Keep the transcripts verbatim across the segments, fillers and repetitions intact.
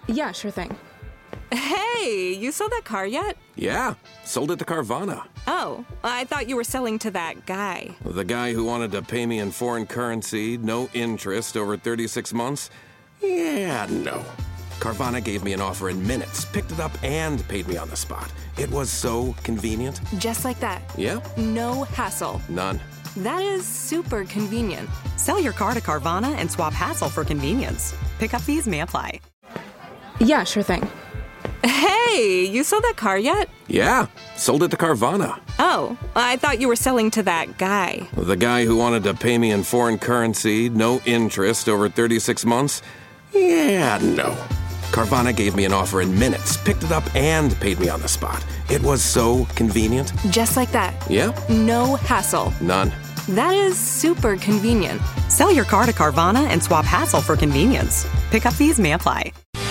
Yeah, sure thing. Hey, you sold that car yet? Yeah, sold it to Carvana. Oh, I thought you were selling to that guy. The guy who wanted to pay me in foreign currency, no interest, over thirty-six months? Yeah, no. Carvana gave me an offer in minutes, picked it up, and paid me on the spot. It was so convenient. Just like that. Yeah? No hassle. None. That is super convenient. Sell your car to Carvana and swap hassle for convenience. Pickup fees may apply. Yeah, sure thing. Hey, you sold that car yet? Yeah, sold it to Carvana. Oh, I thought you were selling to that guy. The guy who wanted to pay me in foreign currency, no interest, over thirty-six months? Yeah, no. Carvana gave me an offer in minutes, picked it up, and paid me on the spot. It was so convenient. Just like that. Yeah? No hassle. None. That is super convenient. Sell your car to Carvana and swap hassle for convenience. Pickup fees may apply.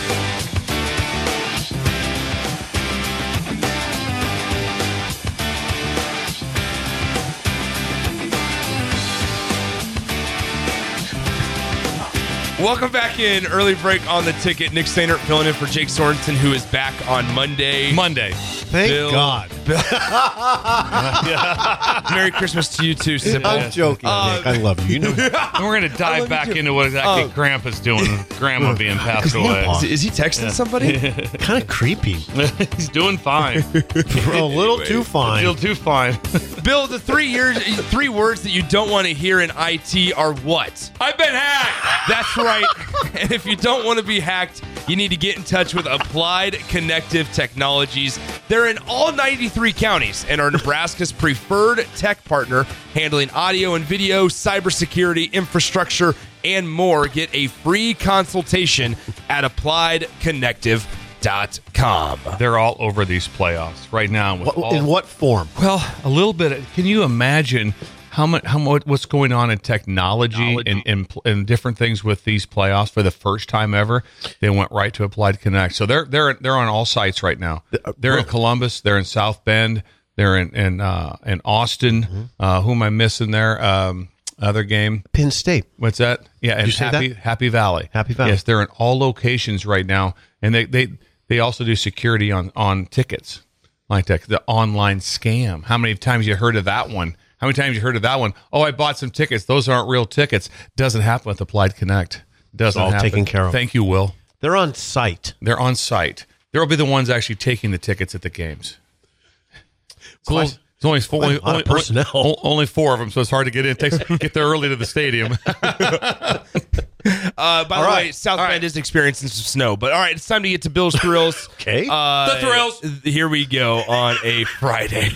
Welcome back in. Early break on the ticket. Nick Stainert filling in for Jake Sorensen, who is back on Monday. Monday. Thank Bill, God. Merry Christmas to you too, Sybil. I'm joking, Uh, Nick. I love you. You know, And we're going to dive back into what exactly Oh. Grandpa's doing with Grandma being passed away. Is, is he texting somebody? kind of creepy. He's doing fine. A little too fine. Still too fine. Bill, the three years, three words that you don't want to hear in I T are what? I've been hacked. That's right. And if you don't want to be hacked, you need to get in touch with Applied Connective Technologies. They're in all ninety-three counties and are Nebraska's preferred tech partner, handling audio and video, cybersecurity, infrastructure, and more. Get a free consultation at applied connective dot com. They're all over these playoffs right now. With What, all, in what form? Well, a little bit. Can you imagine how much, how much, what's going on in technology, Technology. and, and and different things with these playoffs for the first time ever? They went right to Applied Connect, so they're they're they're on all sites right now. They're in Columbus, they're in South Bend, they're in in uh, in Austin. Mm-hmm. Uh, who am I missing there? Um, other game. Penn State. What's that? Yeah, and you say Happy that? Happy Valley. Happy Valley. Yes, they're in all locations right now, and they they they also do security on on tickets like that. The online scam. How many times you heard of that one? How many times you heard of that one? Oh, I bought some tickets. Those aren't real tickets. Doesn't happen with Applied Connect. Doesn't all happen. taken care of. Thank you, Will. They're on site. They're on site. They'll be the ones actually taking the tickets at the games. It's only, Quite- it's only, four, quite only, a lot of only- personnel. only- only four of them, so it's hard to get in. It takes get there early to the stadium. Uh, by All the right. way, South All Bend right. is experiencing some snow. But all right, it's time to get to Bill's Thrills. Okay. Uh, The Thrills. Here we go on a Friday.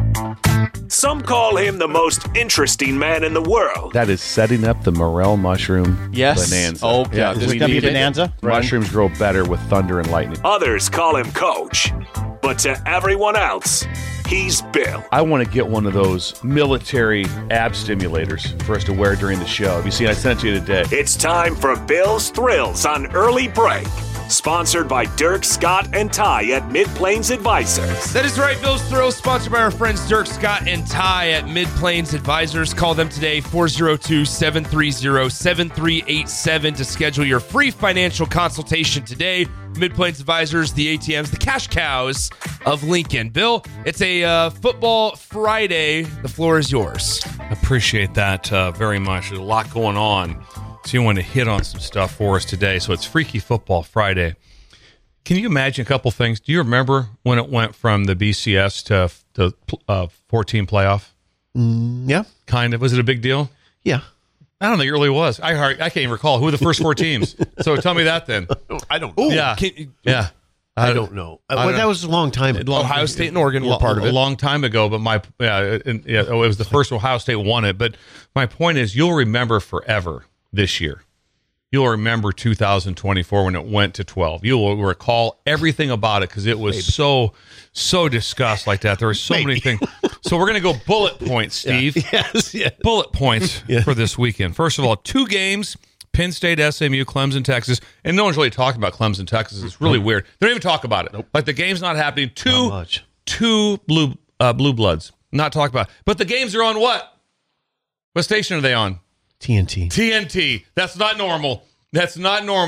Some call him the most interesting man in the world. That is setting up the morel mushroom Yes. bonanza. Oh, yeah. we This is gonna be need a it. bonanza? Mushrooms grow better with thunder and lightning. Others call him Coach. But to everyone else, he's Bill. I want to get one of those military ab stimulators for us to wear during the show. Have you seen? I sent it to you today. It's time for Bill's Thrills on Early Break. Sponsored by Dirk, Scott, and Ty at Mid-Plains Advisors. That is right, Bill's Thrills, sponsored by our friends Dirk, Scott, and Ty at Mid-Plains Advisors. Call them today, four oh two, seven three oh, seven three eight seven to schedule your free financial consultation today. Mid-Plains Advisors, the A T Ms, the cash cows of Lincoln. Bill, it's a uh, football Friday. The floor is yours. Appreciate that uh, very much. There's a lot going on. So you want to hit on some stuff for us today. So it's Freaky Football Friday. Can you imagine a couple things? Do you remember when it went from the B C S to the uh, fourteen playoff? Mm, yeah. Kind of. Was it a big deal? Yeah. I don't think it really was. I hard, I can't even recall who were the first four teams. So tell me that then. I don't know. Yeah. Can- Yeah. I don't know. Uh, I well, don't that know. was a long time ago. Long- Ohio State and Oregon were lo- part of it. A long time ago, but my yeah, and, yeah, oh, it was the first Ohio State won it. But my point is, you'll remember forever this year. You'll remember two thousand twenty-four when it went to twelve. You will recall everything about it because it was Maybe. so so discussed like that. There were so Maybe. many things. So we're going to go bullet points, Steve. Yeah. Yes, yes. Bullet points yeah. for this weekend. First of all, two games. Penn State, S M U, Clemson, Texas. And no one's really talking about Clemson, Texas. It's really nope. weird. They don't even talk about it. Nope. Like the game's not happening. Two, not much. two blue uh, blue bloods. Not talking about it. But the games are on what? What station are they on? T N T. T N T. That's not normal. That's not normal.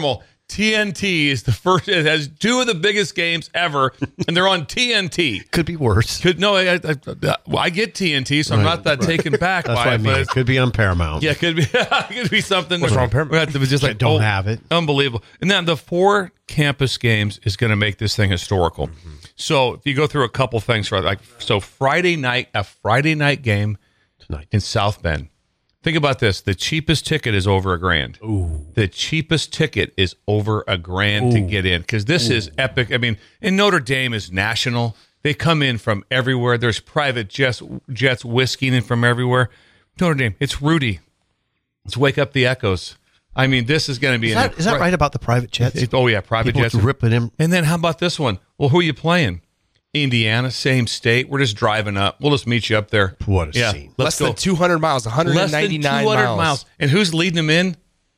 T N T is the first. It has two of the biggest games ever, and they're on T N T. Could be worse. Could no, I, I, I, well, I get T N T, so I'm Right, not that right. taken back That's by what I it. mean. But It could be on Paramount. yeah, it could be. It could be something. What's wrong with Paramount? It was just like don't oh, have it. Unbelievable. And then the four campus games is going to make this thing historical. Mm-hmm. So if you go through a couple things, right? Like so, Friday night, a Friday night game Tonight. in South Bend. Think about this: the cheapest ticket is over a grand. Ooh. The cheapest ticket is over a grand to Ooh. get in because this Ooh. is epic. I mean, and Notre Dame is national. They come in from everywhere. There's private jets, jets whisking in from everywhere. Notre Dame, it's Rudy. Let's wake up the echoes. I mean, this is going to be Is an that, is that right about the private jets? It- oh yeah, private People jets ripping him. And then how about this one? Well, who are you playing? Indiana, same state. We're just driving up. We'll just meet you up there. What a yeah, scene. Let's Less go. than two hundred miles, one hundred ninety-nine Less than two hundred miles. miles. And who's leading them in?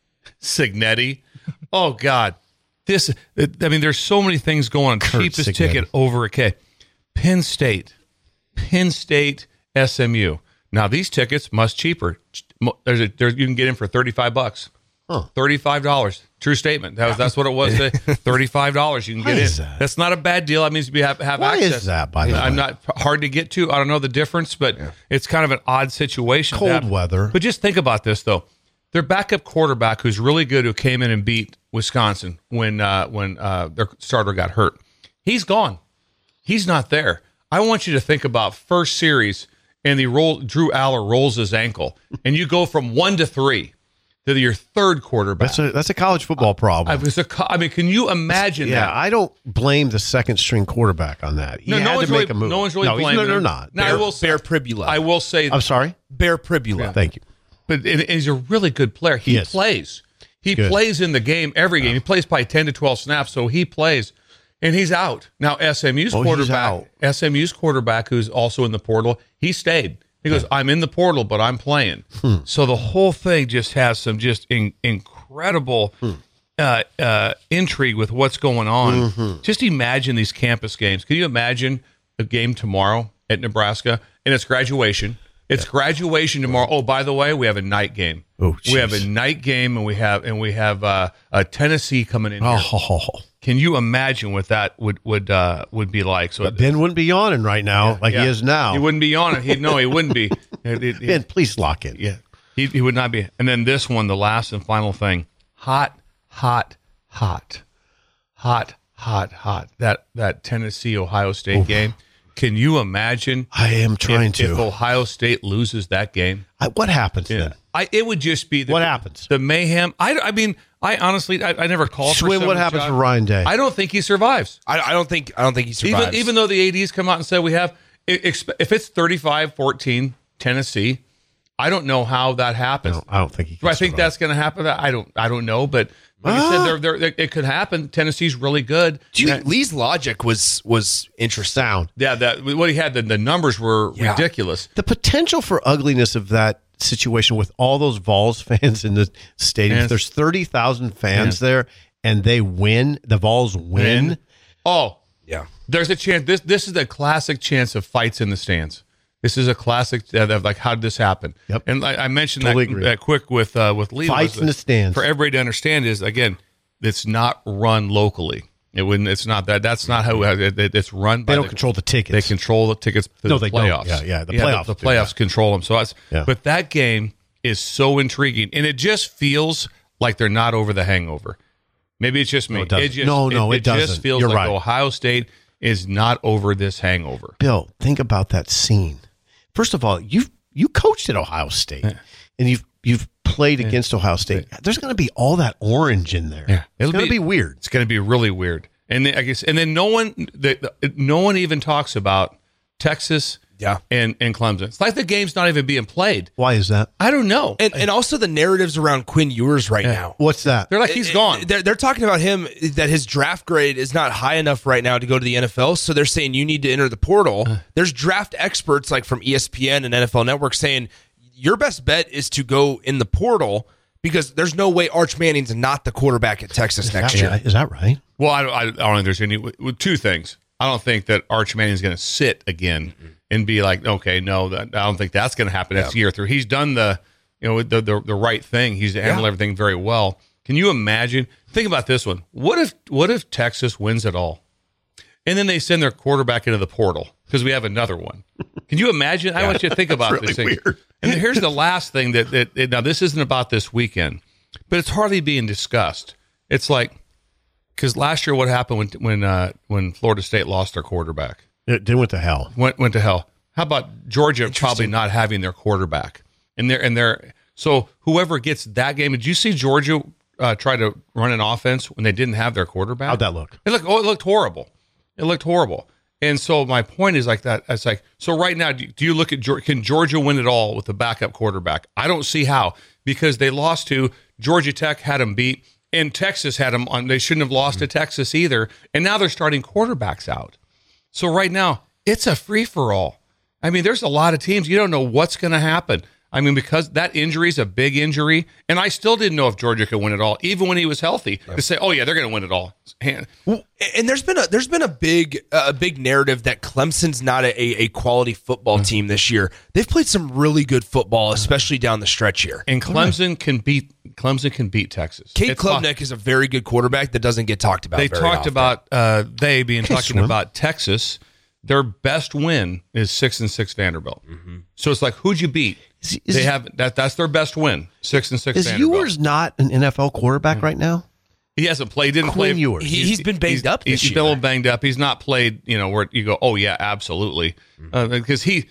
Signetti. Oh God, this. I mean, there's so many things going on. Kurt Cheapest Signetti. ticket over a K. Penn State, Penn State, S M U. Now these tickets much cheaper. There's a there's you can get in for thirty-five bucks. Huh. Thirty-five dollars. True statement. That was that's what it was. Thirty-five dollars. You can Why get in. is that? That's not a bad deal. That means you have have Why access. is that, by the I'm way? not hard to get to. I don't know the difference, but it's kind of an odd situation. to Cold have. weather. But just think about this though. Their backup quarterback, who's really good, who came in and beat Wisconsin when uh, when uh, their starter got hurt, he's gone. He's not there. I want you to think about first series, and the roll. Drew Aller rolls his ankle, and you go from one to three to your third quarterback. That's a that's a college football problem. I was a. co- I mean, can you imagine yeah, that? I don't blame the second string quarterback on that. He No, no had one's to make really, a move. no one's really no, he's- blaming No, they're him. not. Now, I Bear, will say, Bear Pribula. I will say, I'm sorry. Bear Pribula. Thank you. but and, and he's a really good player. He Yes. plays. He Good. plays in the game every game. He plays probably ten to twelve snaps, so he plays, and he's out now. S M U's Oh, he's quarterback, out. S M U's quarterback, who's also in the portal, he stayed. He goes, "I'm in the portal, but I'm playing." Hmm. So the whole thing just has some just in, incredible Hmm. uh, uh, intrigue with what's going on. Mm-hmm. Just imagine these campus games. Can you imagine a game tomorrow at Nebraska, and it's graduation? It's graduation tomorrow. Oh, by the way, we have a night game. Oh, we have a jeez. night game, and we have and we have uh, uh, Tennessee coming in here. Oh, Can you imagine what that would would uh, would be like? So Ben wouldn't be yawning right now like yeah. he is now. He wouldn't be on it. He no, he wouldn't be. It- it- Ben, please lock in. yeah, he, he would not be. And then this one, the last and final thing: hot, hot, hot, hot, hot, hot. That that Tennessee Ohio State game. Can you imagine? I am trying if, to. If Ohio State loses that game, I, what happens yeah. then? I it would just be the, What happens? The mayhem. I, I mean, I honestly, I, I never called for Swim, what Seven happens Shot. to Ryan Day? I don't think he survives. I, I don't think I don't think he survives. Even even though the A Ds come out and say we have, if it's thirty-five fourteen Tennessee, I don't know how that happens. No, I don't think he Do can I think survive. that's going to happen? I don't. I don't know, but like I said, Ah. they're, they're, it could happen. Tennessee's really good. Do you Yeah. think Lee's logic was was interesting? Sound. Yeah, that what he had. The, the numbers were Yeah. ridiculous. The potential for ugliness of that situation with all those Vols fans in the stadium. Yes. If there's thirty thousand fans there and they win, the Vols win. Win. Oh, Yeah. there's a chance. This this is the classic chance of fights in the stands. This is a classic uh, of like, how did this happen? Yep. And I, I mentioned Totally that, agree. that quick with uh, with Lee. Fights was in the stands. for everybody to understand is again, it's not run locally. It wouldn't. It's not that. That's not how it, it, it's run. By They don't the, control the tickets. They control the tickets to No, the they don't. playoffs. Yeah, yeah, the playoffs The, do playoffs that. control them. So that's. Yeah. But that game is so intriguing, and it just feels like they're not over the hangover. Maybe it's just me. No, it doesn't. just, No, no, it just doesn't. feels You're like right. Ohio State is not over this hangover. Bill, think about that scene. First of all, you've you coached at Ohio State, and you've you've played against Ohio State. There's going to be all that orange in there. Yeah. It's going to be weird. It's going to be really weird. And then, I guess, and then no one, the, the, no one even talks about Texas, Yeah. and and Clemson. It's like the game's not even being played. Why is that? I don't know. And and also the narratives around Quinn Ewers right now. What's that? They're like he's It- gone. They're, they're talking about him that his draft grade is not high enough right now to go to the N F L. So they're saying you need to enter the portal. There's draft experts like from E S P N and N F L Network saying your best bet is to go in the portal because there's no way Arch Manning's not the quarterback at Texas next Is year. that- is that right? Well, I, don't- I, I don't think there's any. With two things, I don't think that Arch Manning's going to sit again and be like, okay, no, that, I don't think that's going to happen next year through. He's done the, you know, the the, the right thing. He's handled Yeah. everything very well. Can you imagine? think about this one. What if what if Texas wins it all? And then they send their quarterback into the portal because we have another one. Can you imagine? Yeah, I want you to think about really this thing. Weird. And here's the last thing that, that, that now this isn't about this weekend, but it's hardly being discussed. It's like, because last year what happened when when uh, when Florida State lost their quarterback? It, it went to hell. Went went to hell. How about Georgia probably not having their quarterback? And they're and they're so whoever gets that game. Did you see Georgia uh, try to run an offense when they didn't have their quarterback? How'd that look? It looked oh, it looked horrible. It looked horrible. And so my point is like that. It's like, so right now, do, do you look at, can Georgia win it all with a backup quarterback? I don't see how, because they lost to Georgia Tech, had them beat, and Texas had them on. They shouldn't have lost mm-hmm. to Texas either. And now they're starting quarterbacks out. So right now, it's a free for all. I mean, there's a lot of teams. You don't know what's going to happen. I mean, because that injury is a big injury, and I still didn't know if Georgia could win it all, even when he was healthy. Yep. To say, "Oh yeah, they're going to win it all." And, and there's been a there's been a big uh, a big narrative that Clemson's not a, a quality football mm-hmm. team this year. They've played some really good football, especially down the stretch here. And Clemson right. can beat Clemson can beat Texas. Cade it's Klubnik po- is a very good quarterback that doesn't get talked about. They very talked often. about uh, they being okay, talking swim. about Texas. Their best win is six and six Vanderbilt. Mm-hmm. So it's like, who'd you beat? Is, is, they have that. That's their best win. Six and six. Is Vanderbilt. Ewers not an N F L quarterback right now? He hasn't played. Didn't Quinn play. Ewers. He, he's been banged he's, up. This he's year. been a little banged up. He's not played. You know where you go. Oh yeah, absolutely. Uh, because he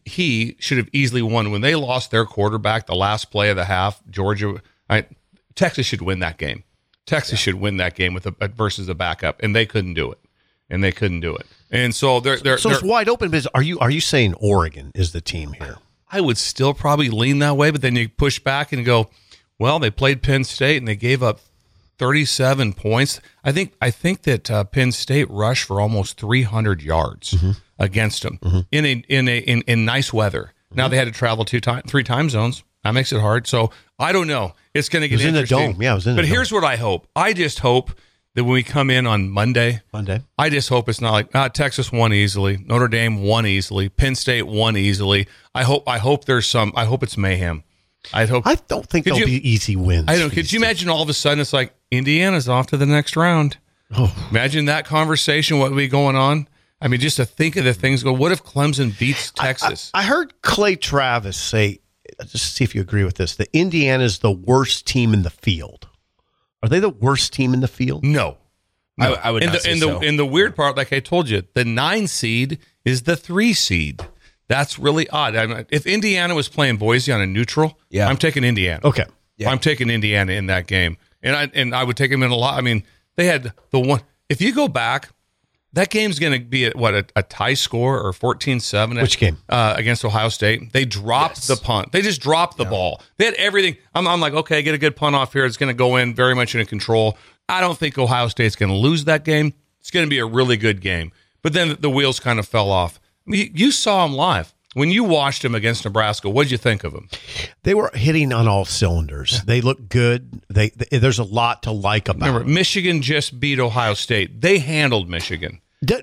he should have easily won when they lost their quarterback the last play of the half. Georgia, I, Texas should win that game. Texas yeah. should win that game with a, versus a backup, and they couldn't do it. And they couldn't do it. And so they're they're so they're, it's wide open. But are you are you saying Oregon is the team here? I would still probably lean that way, but then you push back and go, well, they played Penn State and they gave up thirty-seven points. I think I think that uh, Penn State rushed for almost three hundred yards mm-hmm. against them mm-hmm. in a in a in, in nice weather. Mm-hmm. Now they had to travel two time three time zones. That makes it hard. So I don't know. It's going to get it was interesting. in the dome. Yeah, it was in but the here's dome. what I hope. I just hope that when we come in on Monday, Monday, I just hope it's not like ah, Texas won easily, Notre Dame won easily, Penn State won easily. I hope I hope there's some. I hope it's mayhem. I hope. I don't think there'll you, be easy wins. I don't. Could you imagine all of a sudden it's like Indiana's off to the next round? Oh. Imagine that conversation. What would be going on? I mean, just to think of the things. Go. What if Clemson beats Texas? I, I, I heard Clay Travis say, just see if you agree with this, that Indiana's the worst team in the field. Are they the worst team in the field? No. No. I, I would and not the, say and so. the and the weird part, like I told you, the nine seed is the three seed. That's really odd. I mean, if Indiana was playing Boise on a neutral, yeah. I'm taking Indiana. Okay, yeah. I'm taking Indiana in that game, and I and I would take them in a lot. I mean, they had the one. If you go back, that game's going to be at what a, a tie score or fourteen seven. Which game? Uh, against Ohio State. They dropped yes. the punt. They just dropped the yeah. ball. They had everything. I'm, I'm like, okay, get a good punt off here. It's going to go in very much in control. I don't think Ohio State's going to lose that game. It's going to be a really good game. But then the wheels kind of fell off. I mean, you saw them live. When you watched them against Nebraska, what did you think of them? They were hitting on all cylinders. They look good. They, they there's a lot to like about Remember, them. Michigan just beat Ohio State. They handled Michigan. D-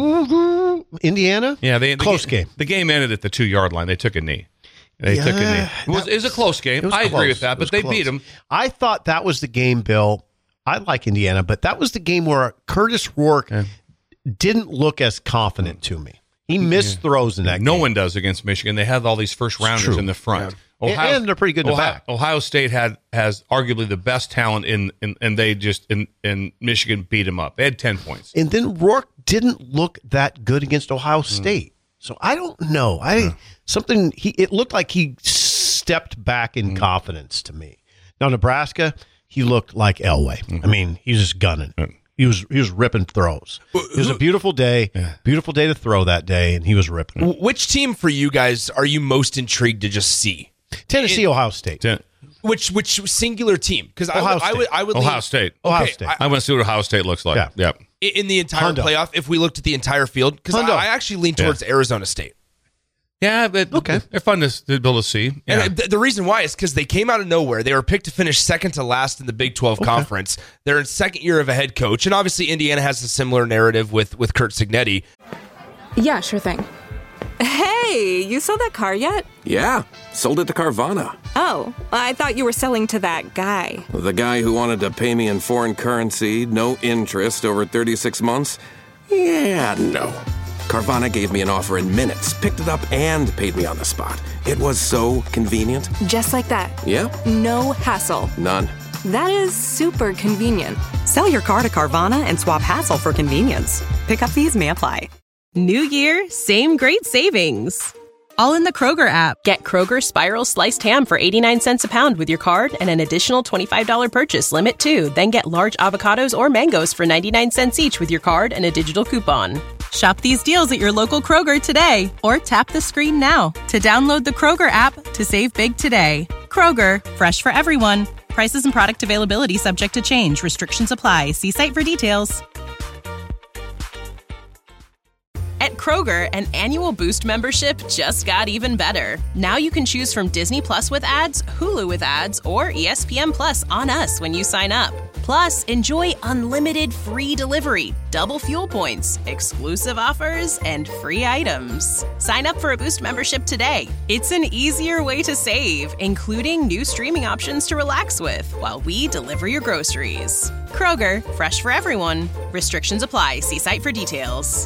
Indiana? Yeah, they close the, game. The game ended at the two yard line. They took a knee. They yeah, took a knee. It was, it was a close game. I close. agree with that, but they close. beat them. I thought that was the game, Bill. I like Indiana, but that was the game where Curtis Rourke yeah. didn't look as confident to me. He missed yeah. throws in that no game. one does against Michigan. They have all these first rounders in the front. Yeah. Ohio, and they're pretty good in the Ohio, back. Ohio State had has arguably the best talent in, in and they just in, in Michigan beat them up. They had ten points. And then Rourke didn't look that good against Ohio State. Mm. So I don't know. I yeah. something he it looked like he stepped back in mm. confidence to me. Now Nebraska, he looked like Elway. Mm-hmm. I mean, he was just gunning. Mm. He was he was ripping throws. It was a beautiful day, yeah. beautiful day to throw that day, and he was ripping. Which team for you guys are you most intrigued to just see? Tennessee, it, Ohio State. Ten- which which singular team? Because I, Ohio would- I would I would Ohio lean, State. Okay, Ohio State. I, I want to see what Ohio State looks like. Yeah. Yep. In the entire Hondo. playoff, if we looked at the entire field, because I, I actually lean towards yeah. Arizona State. Yeah, but okay. they're fun to, to be able to see. Yeah. And th- the reason why is because they came out of nowhere. They were picked to finish second to last in the Big twelve okay. Conference. They're in second year of a head coach, and obviously Indiana has a similar narrative with with Kurt Signetti. Yeah, sure thing. Hey, Hey, you sold that car yet? Yeah, sold it to Carvana. Oh, I thought you were selling to that guy. The guy who wanted to pay me in foreign currency, no interest, over thirty-six months? Yeah, no. Carvana gave me an offer in minutes, picked it up, and paid me on the spot. It was so convenient. Just like that. Yeah? No hassle. None. That is super convenient. Sell your car to Carvana and swap hassle for convenience. Pickup fees may apply. New year, same great savings. All in the Kroger app. Get Kroger Spiral Sliced Ham for eighty-nine cents a pound with your card and an additional twenty-five dollars purchase limit too. Then get large avocados or mangoes for ninety-nine cents each with your card and a digital coupon. Shop these deals at your local Kroger today or tap the screen now to download the Kroger app to save big today. Kroger, fresh for everyone. Prices and product availability subject to change. Restrictions apply. See site for details. At Kroger, an annual Boost membership just got even better. Now you can choose from Disney Plus with ads, Hulu with ads, or E S P N Plus on us when you sign up. Plus, enjoy unlimited free delivery, double fuel points, exclusive offers, and free items. Sign up for a Boost membership today. It's an easier way to save, including new streaming options to relax with while we deliver your groceries. Kroger, fresh for everyone. Restrictions apply. See site for details.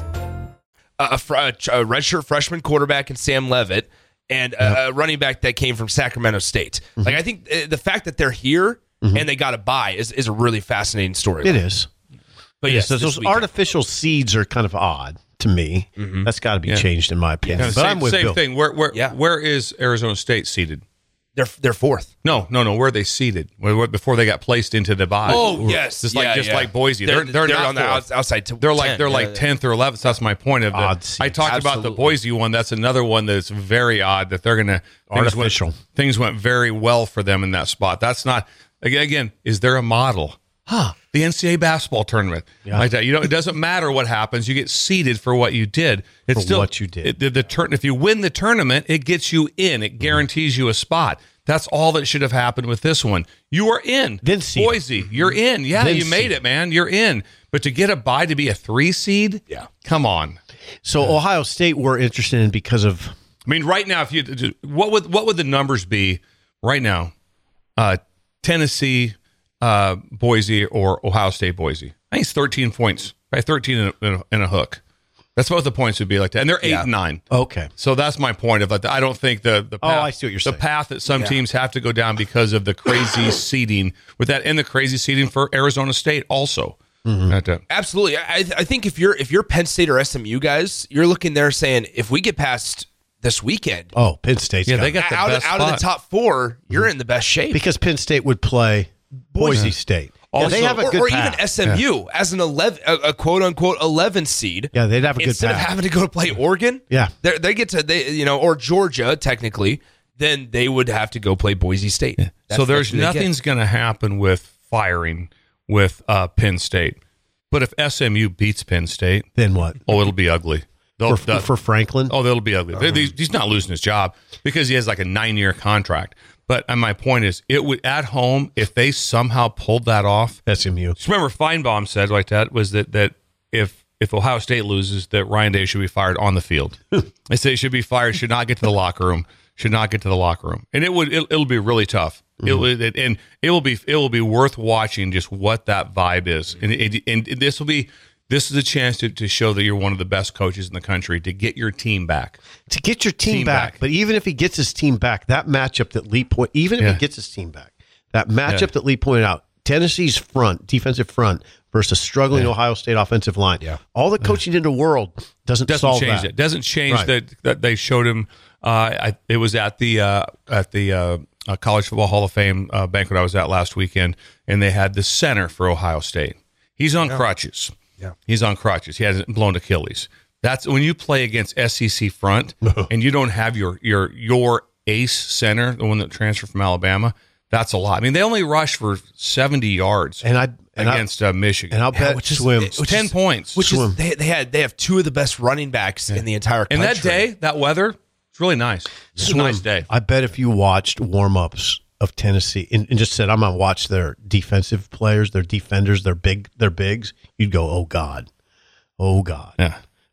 A, a, fr- a redshirt freshman quarterback in Sam Levitt, and a, a running back that came from Sacramento State. Mm-hmm. Like I think uh, the fact that they're here mm-hmm. and they got to buy is, is a really fascinating story. It is. But yes, so those weekend. artificial seeds are kind of odd to me. Mm-hmm. That's got to be yeah. changed in my opinion. Yeah, but same, I'm with same Bill. thing. Where where yeah. where is Arizona State seated? They're they're fourth. No, no, no. Where are they seated? Where, where, before they got placed into the bye. Oh yes, just yeah, like just yeah. like Boise. They're They're they're, they're not on the fourth. outside. To they're like ten. they're yeah, like tenth or eleventh. That's my point of the. Odd I talked Absolutely. about the Boise one. That's another one that's very odd. That they're gonna artificial. Things went, things went very well for them in that spot. That's not again. again is there a model? Huh? The N C double A basketball tournament, yeah. like that. You know, it doesn't matter what happens. You get seeded for what you did. It's for still what you did. It, the, the turn. If you win the tournament, it gets you in. It guarantees you a spot. That's all that should have happened with this one. You are in. Then seed. Boise, you're in. Yeah, then you made seed. it, man. You're in. But to get a bye to be a three seed, yeah, come on. So yeah. Ohio State we're interested in because of. I mean, right now, if you what would what would the numbers be right now? Uh, Tennessee, uh, Boise, or Ohio State, Boise. I think it's thirteen points, right? Thirteen in a, in a, in a hook. That's what the points would be like that, and they're eight yeah. and nine. Okay, so that's my point of like I don't think the the path, oh I see what you're saying. The path that some yeah. teams have to go down because of the crazy seeding with that, and the crazy seeding for Arizona State also. Mm-hmm. Uh, Absolutely, I I think if you're if you're Penn State or S M U guys, you're looking there saying if we get past this weekend, oh Penn State's yeah got they got the out, best out of the top four, you're mm-hmm. in the best shape because Penn State would play Boise yeah. State. Also, yeah, they have a or, good or path. even S M U yeah. as an eleven, a, a quote unquote eleven seed. Yeah, they'd have a good instead path. of having to go to play Oregon. Yeah, they they get to they you know or Georgia technically, then they would have to go play Boise State. Yeah. So there's nothing's going to happen with firing with uh, Penn State, but if S M U beats Penn State, then what? Oh, it'll be ugly. For, the, for Franklin? Oh, that'll be ugly. Uh-huh. He's not losing his job because he has like a nine-year contract. But and my point is, it would at home if they somehow pulled that off. S M U. Just remember, Feinbaum said like that was that that if if Ohio State loses, that Ryan Day should be fired on the field. They say he should be fired. Should not get to the locker room. Should not get to the locker room. And it would it, it'll be really tough. Mm-hmm. It will it, and it will be it will be worth watching just what that vibe is. And it, and this will be. This is a chance to, to show that you're one of the best coaches in the country to get your team back. To get your team, team back. back. But even if he gets his team back, that matchup that Lee point, even if yeah. he gets his team back, that matchup yeah. that Lee pointed out, Tennessee's front, defensive front versus struggling yeah. Ohio State offensive line. Yeah. All the coaching in the world doesn't, doesn't solve change that. it. Doesn't change right. that that they showed him. Uh, I, it was at the uh, at the uh, uh, College Football Hall of Fame uh, banquet I was at last weekend, and they had the center for Ohio State. He's on yeah. crutches. Yeah, he's on crutches. He hasn't blown Achilles. That's when you play against S E C front and you don't have your your your ace center, the one that transferred from Alabama. That's a lot. I mean, they only rushed for seventy yards and I and against I, uh, Michigan. And I'll bet yeah, which is, swim which ten is, points. Which swim. is they, they had they have two of the best running backs yeah. in the entire country. And that day, that weather, it's really nice. It's swim. a nice day. I bet if you watched warm ups of Tennessee and, and just said, I'm gonna watch their defensive players, their defenders, their big, their bigs, you'd go, oh God. Oh God! Yeah,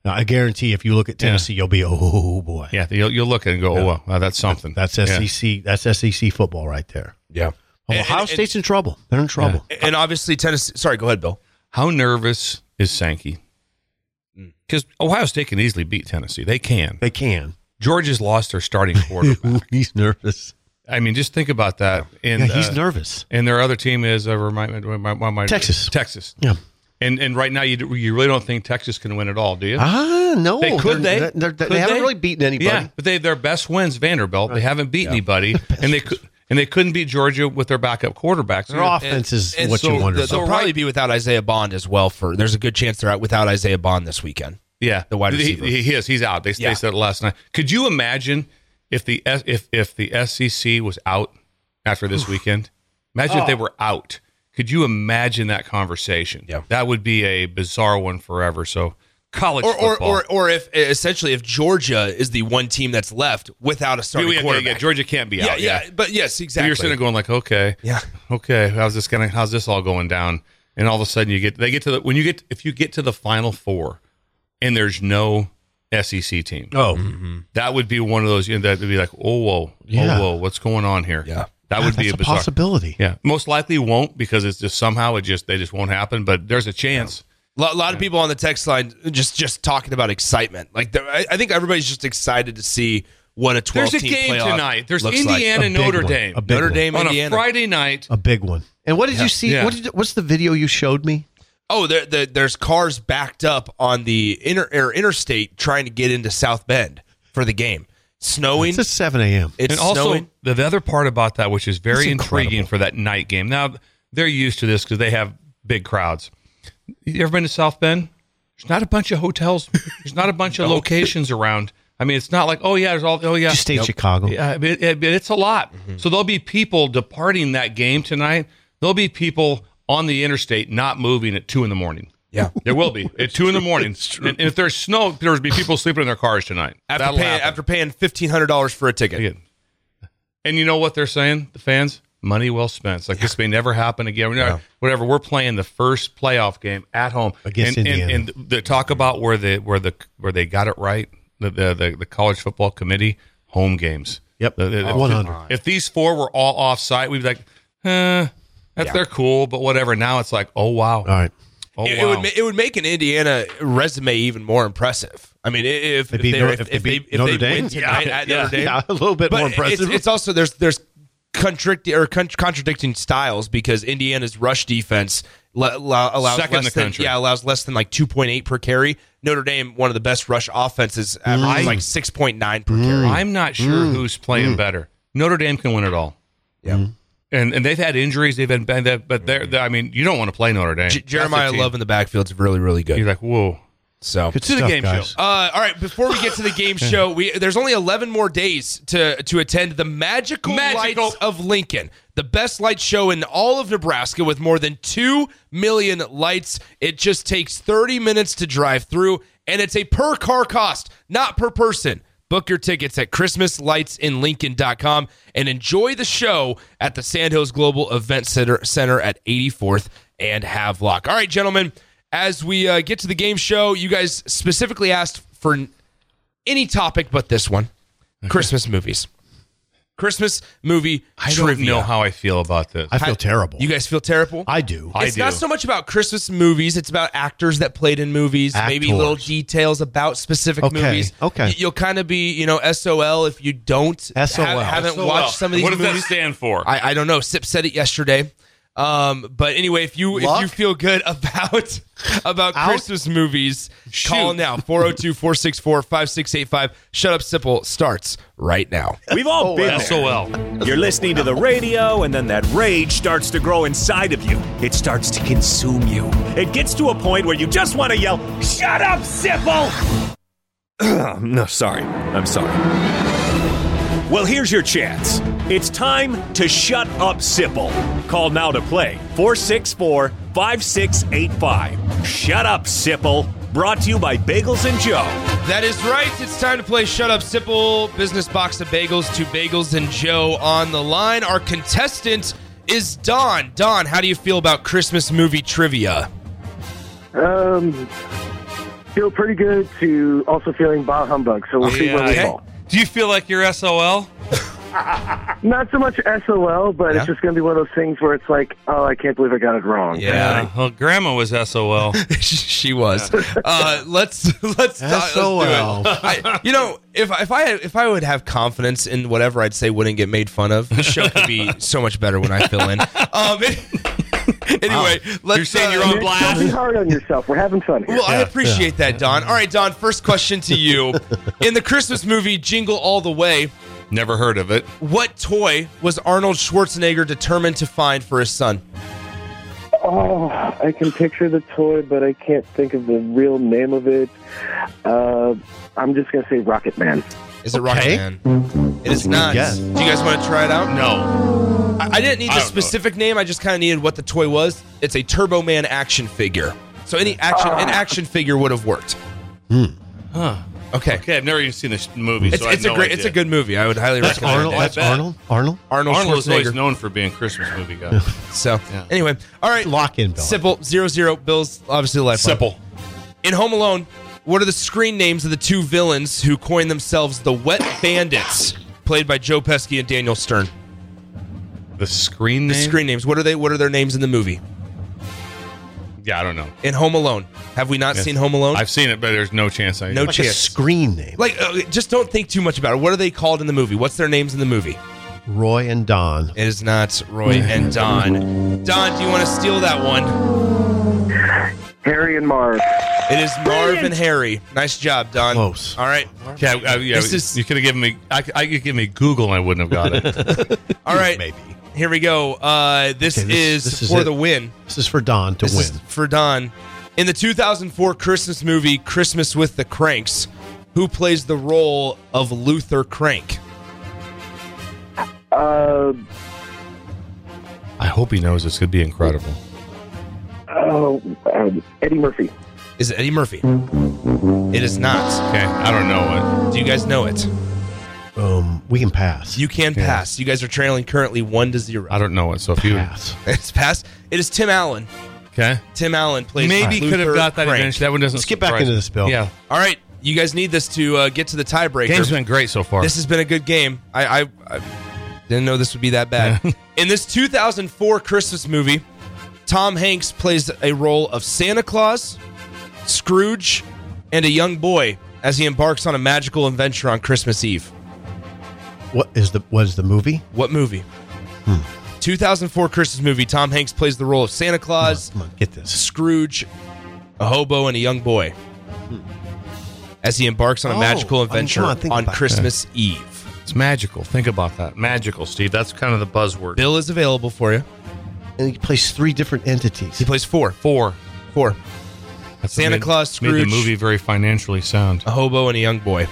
Now, I guarantee if you look at Tennessee, yeah. you'll be, oh, boy. Yeah, you'll, you'll look and go, yeah. oh, well, that's something. That's S E C. Yeah. That's S E C football right there. Yeah. Oh, and, Ohio and, State's and, in trouble. They're in trouble. Yeah. And obviously Tennessee. Sorry, go ahead, Bill. How nervous is Sankey? Because Ohio State can easily beat Tennessee. They can. They can. Georgia's lost their starting quarterback. He's nervous. I mean, just think about that. And, yeah, he's uh, nervous. And their other team is uh, remind my, my, my, Texas. Texas. Yeah. And and right now, you you really don't think Texas can win at all, do you? Ah, no. They could. They're, they they're, they're, could they haven't they? really beaten anybody. Yeah, but they their best wins Vanderbilt. They haven't beaten yeah. anybody, and they could. And they couldn't beat Georgia with their backup quarterbacks. Their offense is what so you wonder. They'll about. probably be without Isaiah Bond as well. For there's a good chance they're out without Isaiah Bond this weekend. Yeah, the wide receiver. He, he is. He's out. They, yeah. they said it last night. Could you imagine if the if if the S E C was out after this weekend? Imagine oh. if they were out. Could you imagine that conversation? Yeah, that would be a bizarre one forever. So. College or, football. Or, or or if essentially if Georgia is the one team that's left without a starting yeah, quarterback, yeah, Georgia can't be yeah, out. Yeah, yeah, but yes, exactly. So you're sitting there going like, okay, yeah, okay, how's this gonna? How's this all going down? And all of a sudden you get they get to the when you get if you get to the Final Four, and there's no S E C team. Oh, mm-hmm. that would be one of those. You know, that would be like, oh whoa, yeah. oh whoa, what's going on here? Yeah, that God, would be that's a, a bizarre possibility. Yeah, most likely won't because it's just somehow it just they just won't happen. But there's a chance. Yeah. A lot of people on the text line just just talking about excitement. Like I, I think everybody's just excited to see what a twelve There's a team game playoff tonight. There's looks Indiana like. Notre one. Dame. A big Notre one. Dame on Indiana. a Friday night. A big one. And what did yeah. you see? Yeah. What did, what's the video you showed me? Oh, there, there, there's cars backed up on the inter, or interstate trying to get into South Bend for the game. Snowing. It's at seven a.m. It's and also, snowing. The, the other part about that, which is very It's intriguing incredible. for that night game. Now, they're used to this because they have big crowds. You ever been to South Bend? There's not a bunch of hotels. There's not a bunch of locations around. I mean, it's not like, oh, yeah, there's all, oh, yeah. Just stay nope. Chicago. Yeah, it, it, it's a lot. Mm-hmm. So there'll be people departing that game tonight. There'll be people on the interstate not moving at two in the morning. Yeah. There will be at two in the morning. And, and if there's snow, there'll be people sleeping in their cars tonight. After paying, after paying fifteen hundred dollars for a ticket. Again. And you know what they're saying, the fans? Money well spent. It's like, yeah. This may never happen again. Yeah. Whatever. We're playing the first playoff game at home against and, Indiana. And, and the talk about where the where the where they got it right, the the, the, the college football committee, home games. Yep. The, the, one hundred. If, if these four were all off site, we'd be like, eh, that's Yeah. they're cool, but whatever. Now it's like, oh wow. All right. Oh, it, wow. it would ma- it would make an Indiana resume even more impressive. I mean, if They if beat they Nor- if, if they if they beat if Notre they Dame? win tonight Yeah. at Yeah. Notre Dame, Yeah, a little bit but more impressive. It's, it's also there's there's contradicting or con- contradicting styles because Indiana's rush defense le- allow, allows Second in less the than, country. yeah allows less than like two point eight per carry. Notre Dame, one of the best rush offenses, averages Mm. like six point nine per carry. I'm not sure who's playing better. Notre Dame can win it all. Yeah. And and they've had injuries. They've been bad, but they're, they're. I mean, you don't want to play Notre Dame. J- Jeremiah That's the team. Love in the backfield's really really good. You're like, whoa. So Good to the stuff, game guys. show. Uh, all right, before we get to the game show, we there's only eleven more days to to attend the Magical, Magical. Lights of Lincoln, the best light show in all of Nebraska with more than two million lights. It just takes thirty minutes to drive through, and it's a per car cost, not per person. Book your tickets at christmas lights in lincoln dot com and enjoy the show at the Sandhills Global Event Center, Center at eighty-fourth and Havelock. All right, gentlemen. As we uh, get to the game show, you guys specifically asked for any topic but this one. Okay. Christmas movies. Christmas movie I trivia. don't know how I feel about this. I feel How- terrible. You guys feel terrible? I do. I it's do. not so much about Christmas movies. It's about actors that played in movies, maybe Actors. little details about specific Okay, movies. okay. Y- You'll kind of be, you know, S O L if you don't S O L. ha- haven't S O L. watched some of these What does movies. that stand for? I, I don't know. Sip said it yesterday. Um, but anyway, if you Luck? if you feel good about about Out? Christmas movies, Shoot. call now four oh two, four six four, five six eight five. Shut Up Simple starts right now. We've all been S O L. there. You're listening to the radio, and then that rage starts to grow inside of you. It starts to consume you. It gets to a point where you just want to yell, "Shut up, Sipple!" No, sorry. I'm sorry. Well, here's your chance. It's time to shut up, Sipple. Call now to play four six four, five six eight five. Shut up, Sipple. Brought to you by Bagels and Joe. That is right. It's time to play Shut Up Sipple. Business box of bagels, two Bagels and Joe on the line. Our contestant is Don. Don, how do you feel about Christmas movie trivia? Um, feel pretty good to also feeling bah humbug. So we'll see where we Okay. fall. Do you feel like you're S O L? Not so much S O L, but Yeah. it's just going to be one of those things where it's like, oh, I can't believe I got it wrong. Yeah. Well, Grandma was S O L. she was. Uh, let's let's, uh, let's S O L. do it. I, you know, if if I if I would have confidence in whatever I'd say wouldn't get made fun of, the show could be so much better when I fill in. Um, anyway, let's. You're saying uh, you're on Don't be blast? hard on yourself. We're having fun here. Well, I appreciate that, Don. All right, Don. First question to you: in the Christmas movie Jingle All the Way, Never heard of it. what toy was Arnold Schwarzenegger determined to find for his son? Oh, I can picture the toy, but I can't think of the real name of it. Uh, I'm just going to say Rocket Man. Is it Okay. Rocket Man? It is not. Yes. Do you guys want to try it out? No. I, I didn't need I the don't know. specific name. I just kind of needed what the toy was. It's a Turbo Man action figure. So any action, an action figure would have worked. Huh. Okay. Okay, I've never even seen this movie, It's, so I it's have a no great. idea. It's a good movie. I would highly That's recommend Arnold. it. That's bet. Arnold. Arnold. Arnold, Arnold is always Schwarzenegger. known for being a Christmas movie guy. So Yeah. anyway, all right. Lock in, Bill. Simple zero zero. Bill's obviously the lifeline. Simple. In Home Alone, what are the screen names of the two villains who coined themselves the Wet Bandits, played by Joe Pesci and Daniel Stern? The screen The name? screen names. What are they? What are their names in the movie? Yeah, I don't know. In Home Alone, have we not Yes. seen Home Alone? I've seen it, but there's no chance I No Like a chance. screen name. Like, uh, just don't think too much about it. What are they called in the movie? What's their names in the movie? Roy and Don. It is not Roy and Don. Don, do you want to steal that one? Harry and Marv. It is Marv and Harry. Nice job, Don. Close. All right. Yeah, I, yeah, This is- you could have given me. I, I you could give me Google, and I wouldn't have got it. All right. Maybe. Here we go. Uh, this, Okay, this- is this is for it. the win. This is for Don to This win. is for Don. In the two thousand four Christmas movie Christmas with the Cranks, who plays the role of Luther Crank? Uh, I hope he knows this could be incredible. oh, um, Eddie Murphy. Is it Eddie Murphy? It is not. Okay, I don't know Do you guys know it? Um, we can pass. You can pass. You guys are trailing currently one to zero. it. I don't know it. So if you pass. It's pass. It is Tim Allen. okay, Tim Allen plays maybe Luther could have got that Crank. advantage. That one doesn't. Let's get back surprise into me. this, Bill. Yeah, All right, you guys need this to uh, get to the tiebreaker. game's been great so far. This has been a good game. I, I, I didn't know this would be that bad. In this two thousand four Christmas movie, Tom Hanks plays a role of Santa Claus, Scrooge, and a young boy as he embarks on a magical adventure on Christmas Eve. What is the what is the movie? What movie? two thousand four Christmas movie. Tom Hanks plays the role of Santa Claus, Come on, get this. Scrooge, a hobo, and a young boy as he embarks on a Oh, magical I mean, adventure come on, think on about Christmas Eve. It's magical. Think about that. Magical, Steve. That's kind of the buzzword. Bill is available for you. And he plays three different entities. He plays four. Four. Four. That's Santa made, Claus, made the Scrooge. movie very financially sound. A hobo and a young boy.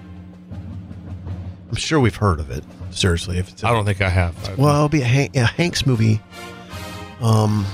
I'm sure we've heard of it. Seriously, if it's a, I don't think I have. well, it'll be a, Hank, a Hanks movie. Um,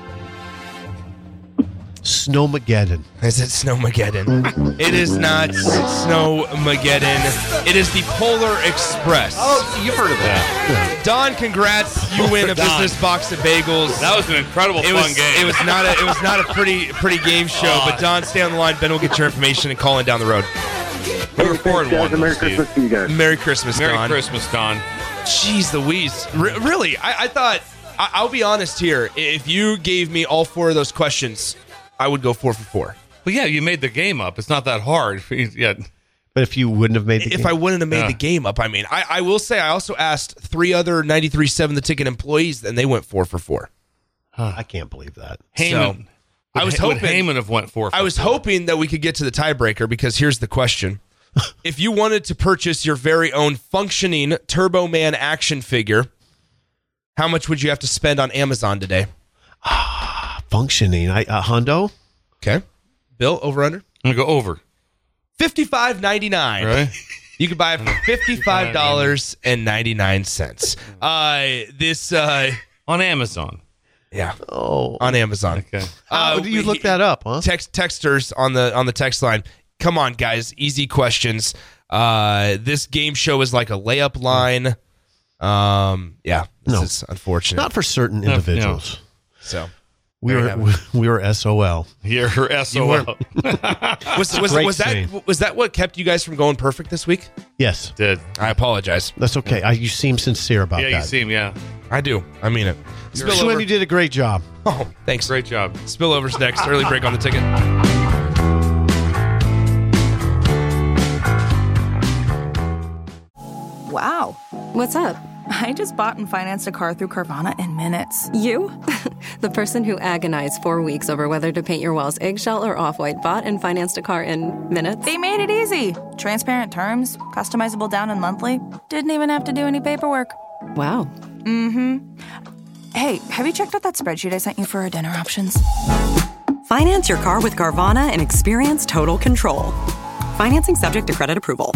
Snowmageddon. Is it Snowmageddon? It is not Snowmageddon. It is the Polar Express. Oh, you've heard of that? Don, congrats! You win a Don. business box of bagels. That was an incredible It fun was, game. it was not a it was not a pretty pretty game show. But Don, stay on the line. Ben will get your information and call in down the road. we were four and Guys, one. Merry Steve. Christmas to you guys. Merry Christmas, Merry Don. Christmas, Don. Jeez Louise. Re- really, I, I thought I, I'll be honest here. If you gave me all four of those questions, I would go four for four. Well, yeah, you made the game up. It's not that hard. Yeah. But if you wouldn't have made the If game, I wouldn't have made Yeah. the game up, I mean, I, I will say I also asked three other ninety-three point seven The Ticket employees, and they went four for four. I can't believe that. Heyman. I was would hoping Heyman have went four. For I was four? hoping that we could get to the tiebreaker because here's the question. If you wanted to purchase your very own functioning Turbo Man action figure, how much would you have to spend on Amazon today? Functioning. I uh, Hondo. Okay. Bill, over under? I'm gonna go over. fifty-five ninety-nine. Right? You can buy it for fifty-five dollars and ninety-nine cents. Uh, this, uh, On Amazon. yeah, Oh, on Amazon. Okay. how Uh, do you we- look that up? Huh? Text texters on the on the text line. Come on, guys, easy questions. Uh, this game show is like a layup line. Um, yeah, this No. is unfortunate. Not for certain No, individuals. so We There were you we were S O L. You're S O L. Was, was, Great was that saying. was that what kept you guys from going perfect this week? Yes, Did. I apologize. that's okay. I, you seem sincere about Yeah, that. you seem, yeah. I do. I mean it. Swim, Spillover. you did a great job. Oh, thanks. Great job. Spillover's next. Early break on the ticket. Wow. What's up? I just bought and financed a car through Carvana in minutes. You? The person who agonized four weeks over whether to paint your walls eggshell or off-white bought and financed a car in minutes? They made it easy. Transparent terms, customizable down and monthly. Didn't even have to do any paperwork. Wow. Mm-hmm. Hey, have you checked out that spreadsheet I sent you for our dinner options? Finance your car with Carvana and experience total control. Financing subject to credit approval.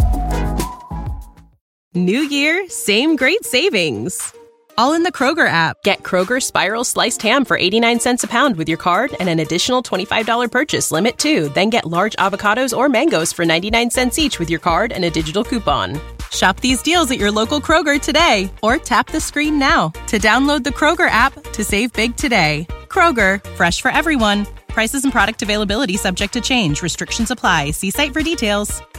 New year, same great savings. All in the Kroger app. Get Kroger Spiral Sliced Ham for eighty-nine cents a pound with your card and an additional twenty-five dollars purchase limit too. Then get large avocados or mangoes for ninety-nine cents each with your card and a digital coupon. Shop these deals at your local Kroger today or tap the screen now to download the Kroger app to save big today. Kroger, fresh for everyone. Prices and product availability subject to change. Restrictions apply. See site for details.